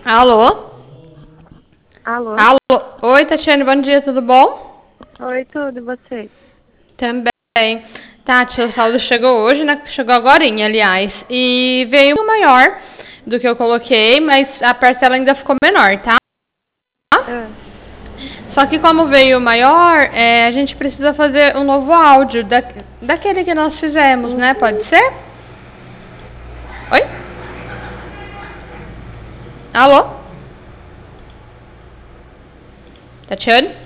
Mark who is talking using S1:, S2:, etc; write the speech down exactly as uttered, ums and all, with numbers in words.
S1: Alô?
S2: Alô?
S1: Alô? Oi, Tatiane, bom dia, tudo bom?
S2: Oi, tudo, e você?
S1: Também. Tati, o saldo chegou hoje, né? Chegou agorinha, aliás. E veio maior do que eu coloquei, mas a parcela ainda ficou menor, tá?
S2: Ah,
S1: Só que como veio maior, é, a gente precisa fazer um novo áudio da, daquele que nós fizemos, né? Pode
S2: uhum.
S1: ser? Oi? Alô? Tatiane?